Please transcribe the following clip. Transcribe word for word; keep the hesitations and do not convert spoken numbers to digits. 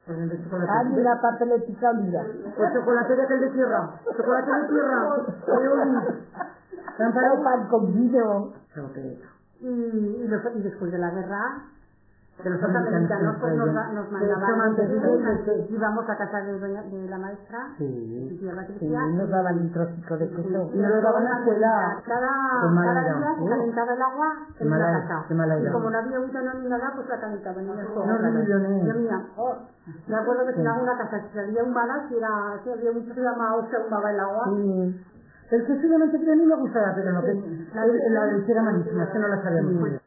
Pues en vez de chocolate. Ah, y la papeletica olida. Pues chocolate de aquel de tierra. Chocolate de tierra. Pero pan con vino. Y, y, los, y después de la guerra, Que los los americanos pues, nos, americanos nos se mandaban, mandaban íbamos a casa de, doña, de la maestra, Sí, y tía sí, Patricia, nos daban un trocito de queso. Y nos daban a la escuela. Cada, Qué mala cada era. día se calentaba el agua Qué en mala la era, casa. qué mala Y era. como no había butano ni nada, pues la calentaban en el fuego. No, horrible, Yo mía, oh, me acuerdo que si en alguna casa si salía humada, si, era, si había mucho frío, o se ahumaba el agua. Sí. El queso de mantequilla a mí me gustaba, pero no, que la, la leche era malísima, es que no la sabía muy bien.